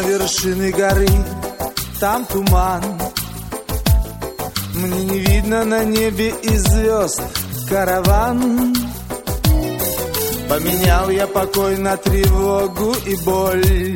вершины горы, там туман. Мне не видно на небе и звезд караван. Поменял я покой на тревогу и боль.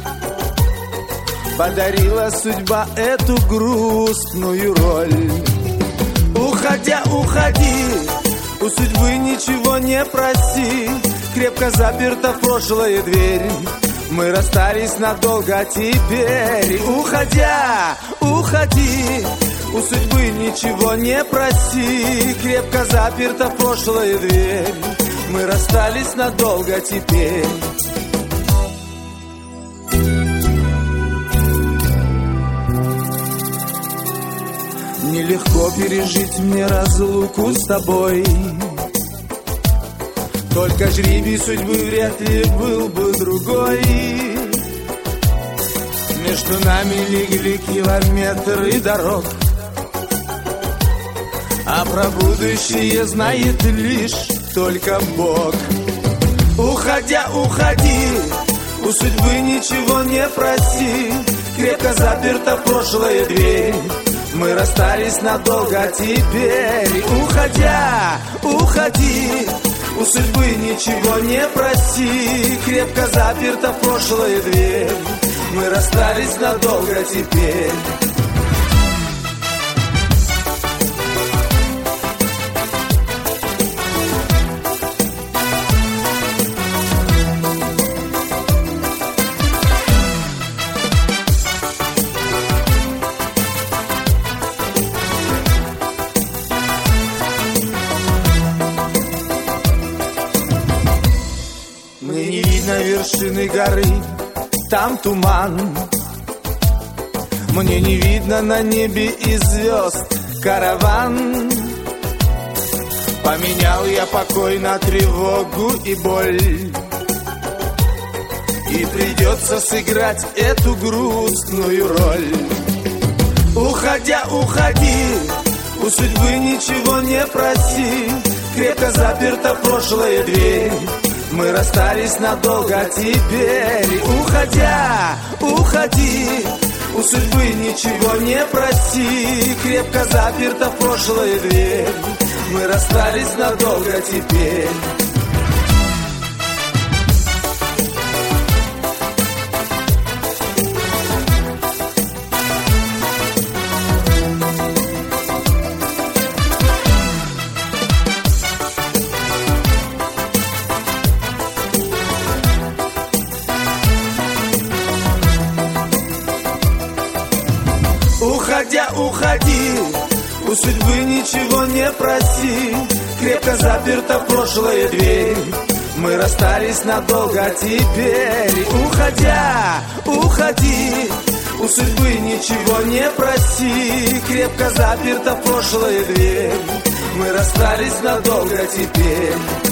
Подарила судьба эту грустную роль. Уходя, уходи, у судьбы ничего не проси. Крепко заперта прошлая дверь, мы расстались надолго теперь. Уходя, уходи, у судьбы ничего не проси. Крепко заперта прошлая дверь, мы расстались надолго теперь. Нелегко пережить мне разлуку с тобой. Только жребий судьбы вряд ли был бы другой. Между нами легли километры дорог, а про будущее знает лишь только Бог. Уходя, уходи, у судьбы ничего не проси. Крепко заперта прошлая дверь, мы расстались надолго теперь. Уходя, уходи, у судьбы ничего не проси. Крепко заперта прошлая дверь, мы расстались надолго теперь. Мне не видно вершины горы, там туман. Мне не видно на небе и звезд караван. Поменял я покой на тревогу и боль, и придется сыграть эту грустную роль. Уходя, уходи, у судьбы ничего не проси. Крепко заперта прошлая дверь, мы расстались надолго теперь. Уходя, уходи, у судьбы ничего не проси. Крепко заперта прошлая дверь, мы расстались надолго теперь. Уходя, уходи, у судьбы ничего не проси. Крепко заперта прошлая дверь, мы расстались надолго теперь. Уходя, уходи, у судьбы ничего не проси. Крепко заперта прошлая дверь, мы расстались надолго теперь.